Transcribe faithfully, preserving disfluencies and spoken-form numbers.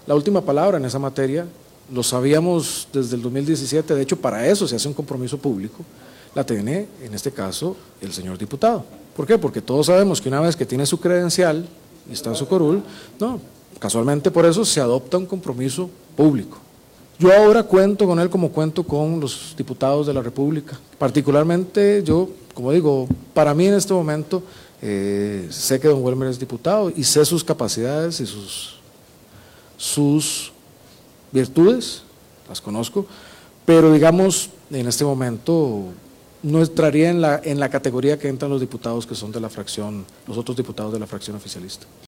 la última palabra en esa materia. Lo sabíamos desde el dos mil diecisiete, de hecho para eso se hace un compromiso público, la tiene en este caso el señor diputado. ¿Por qué? Porque todos sabemos que una vez que tiene su credencial y está en su curul, no, casualmente por eso se adopta un compromiso público. Yo ahora cuento con él como cuento con los diputados de la República, particularmente yo, como digo, para mí en este momento eh, sé que don Welmer es diputado y sé sus capacidades y sus, sus virtudes, las conozco, pero digamos, en este momento no entraría en la, en la categoría que entran los diputados que son de la fracción, los otros diputados de la fracción oficialista.